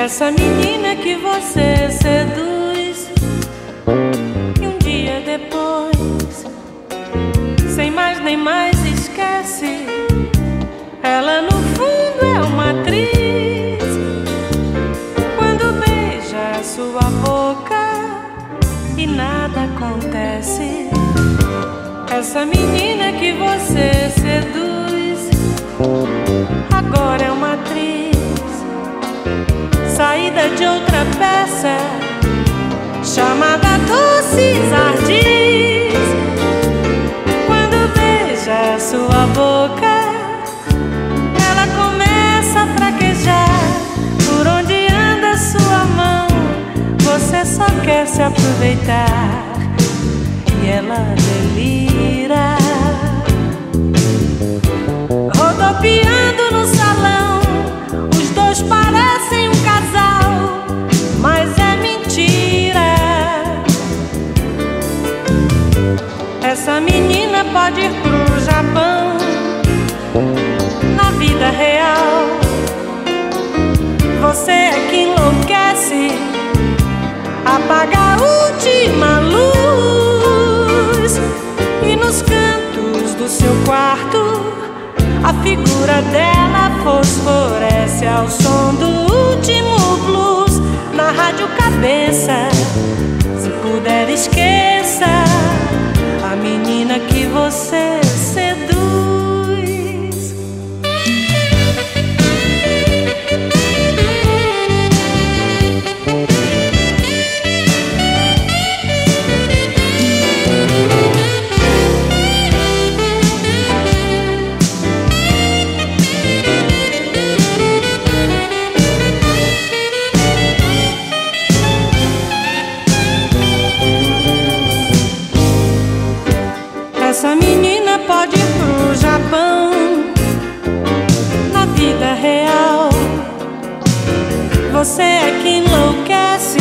Essa menina que você seduz, e um dia depois, sem mais nem mais, esquece. Ela no fundo é uma atriz. Quando beija a sua boca e nada acontece. Essa menina que você seduz agora é uma atriz, saída de outra peça chamada Doces Ardis. Quando beija a sua boca, ela começa a fraquejar. Por onde anda sua mão, você só quer se aproveitar. E ela delira, rodopiando no salão. Os dois parecem um casal, mas é mentira. Essa menina pode ir pro Japão na vida real. Você é que enlouquece, apaga a última luz. E nos cantos do seu quarto, a figura dela fosforece ao som do último blues. Na rádio cabeça, se puder esqueça a menina que você seduz. Essa menina pode ir pro Japão na vida real. Você é que enlouquece,